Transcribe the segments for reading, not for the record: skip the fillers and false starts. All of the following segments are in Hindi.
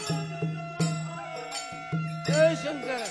जय शंकर।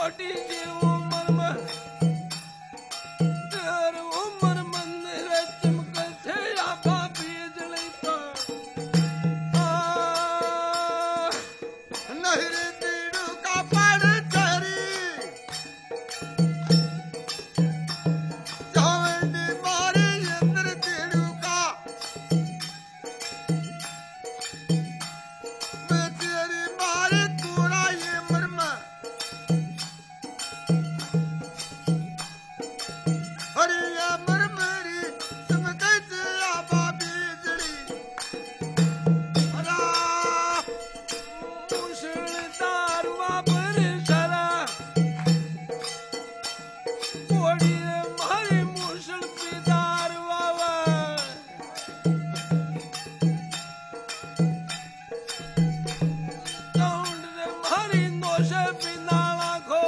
छोटी सी उम्र में तेरी उम्र मंदिर चमके थे आबा बिजली पर नहर तीड़ू का पड़ चरी चावंडी मारी इंद्र तीड़ू का मैं तेरी मारी कूड़ा ये मरमा अरे ये मरमरी चमके थे आबा बिजली अरा मुसलदार वापर सरा कोड़ी मारी मुसल पिदार वावा चौंड मारी नोश पिनाला खो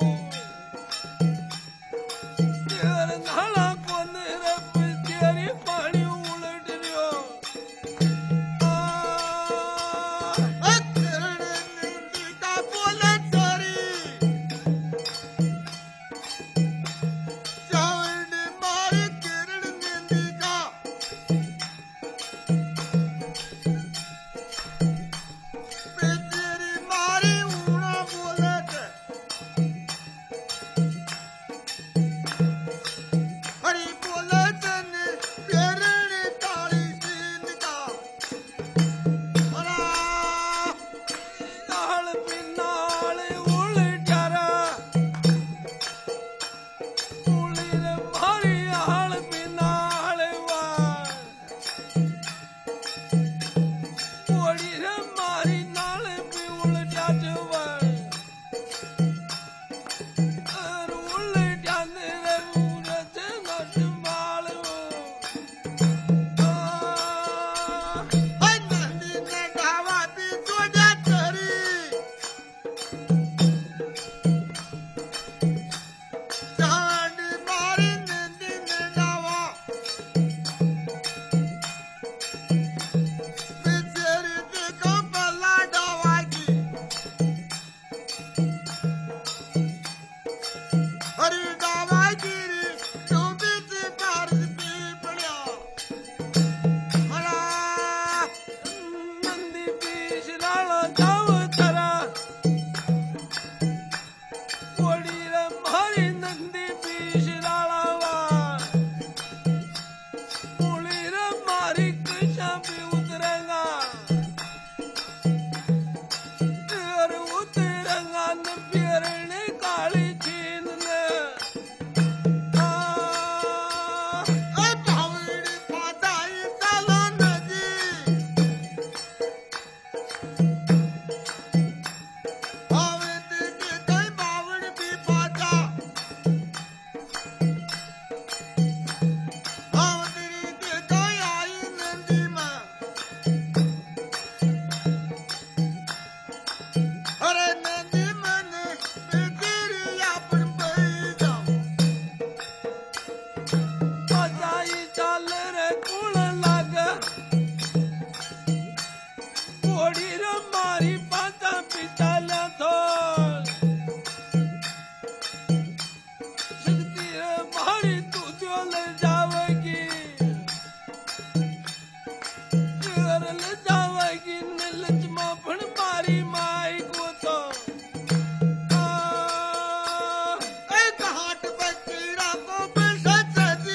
तेर नाला कोन रब तेरी पानी उलट रियो नाल पिनाल उलटारा उलीर मारी हाल पिनाल वार कोड़ी रे मारी नाल पे उलटा जवार और उलटाने रे मूरत नट माल नंदी बीस लाला जाव थरा कोड़ी रे मारी नंदी बीस लाला वार उली रे मारी कृष्णा भी उतरेगा तेर उतरेगा न पेरने काली छीन ने जाई चाल रे कुल लाग कोड़ी रे मारी पाता पिताला थो शक्ति रे मारी तू त्यो ले जावेगी तेर ले जावेगी नीलच माफन मारी माई को तो घाट पे कीड़ा को बेसत दी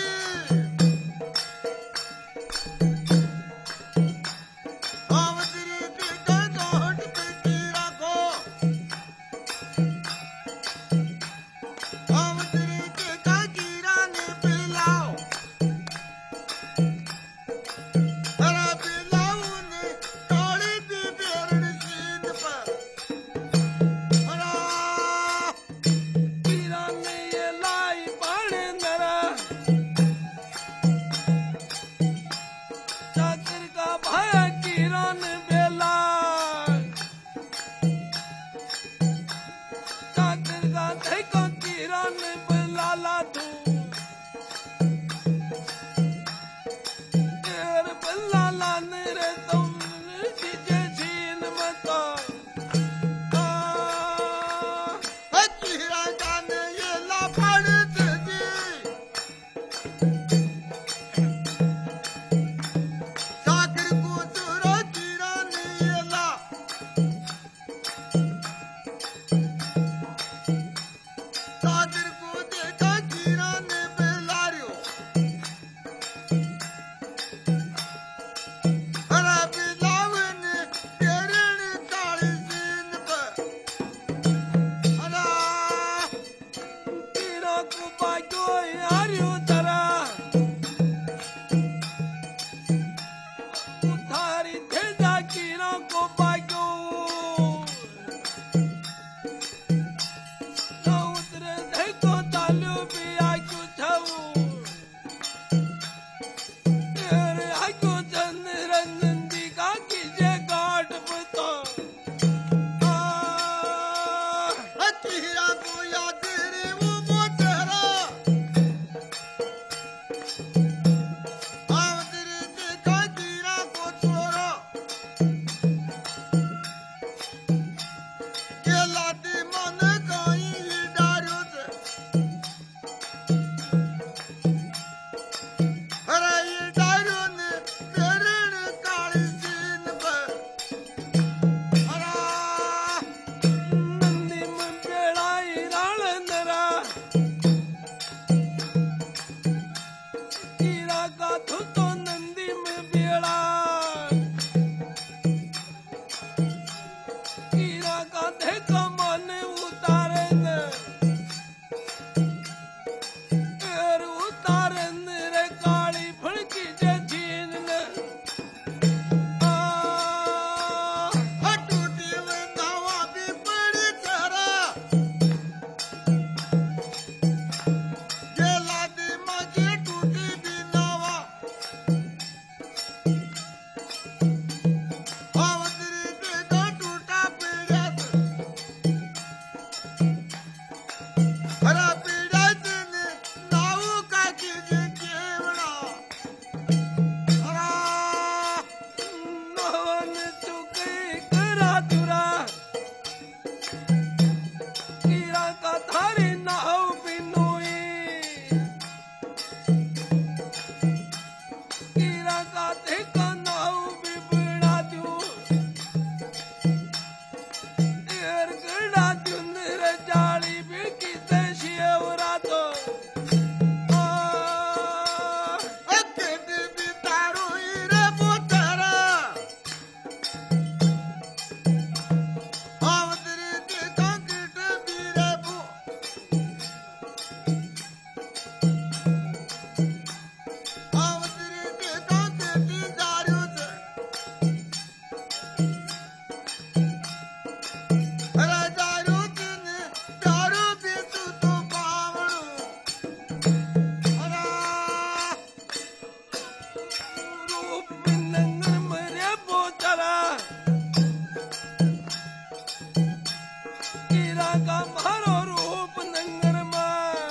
का मारो रूप नंगर में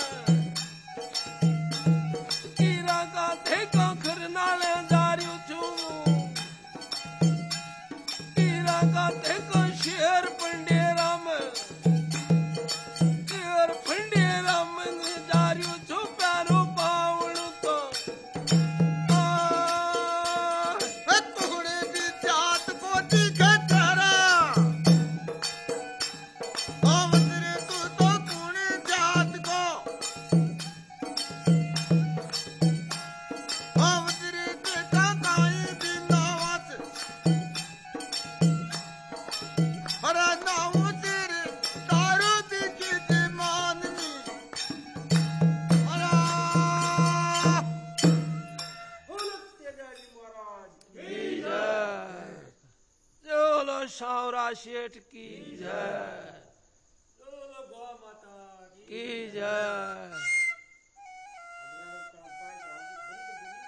कीरा का देखा खरनाले दारियो छू कीरा का देखो शेर पंडेरा में शेर पंडेरा में दारियो छू प्यारो पावड़ू तो कुहड़े की जात को दिखे तेरा अवतरे तू तो कुणे जात को अवतरे के काई बिंदावत अरे नाऊ तेरे दारू दिखी थी माननी अरे चलो सावरा शेठ की जय।